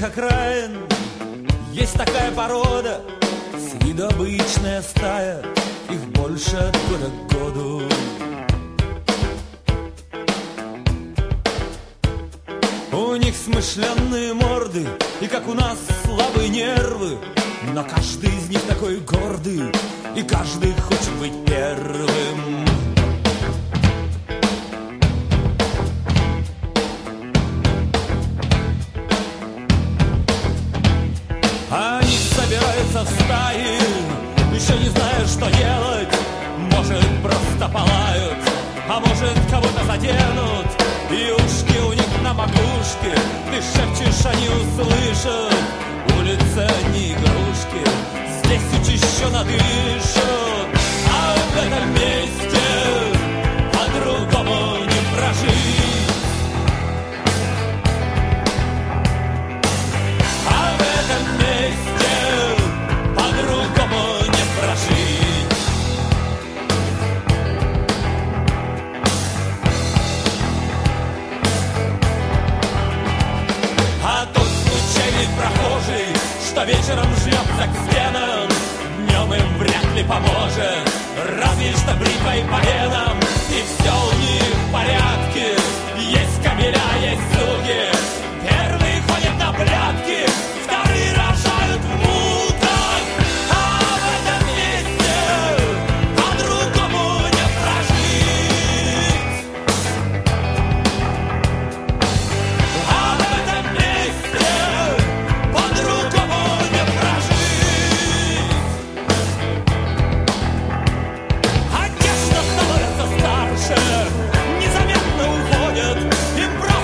окраин есть такая порода, с виду обычная стая, их больше от года к году. У них смышленные морды, и как у нас слабые нервы, но каждый из них такой гордый, и каждый хочет быть первым. Они собираются в стаи, еще не зная, что делать. Может, просто полают, а может, кого-то заденут. И ушки у них на макушке, ты шепчешь, они услышат. Улица не игрушки, здесь учащенно дышат. А в этом месте по-другому не прожить. А в этом месте по-другому не прожить. А тот случайный прохожий, что вечером жмется к стенам, днем им вряд ли поможет, разве что бритвой по венам. И все у них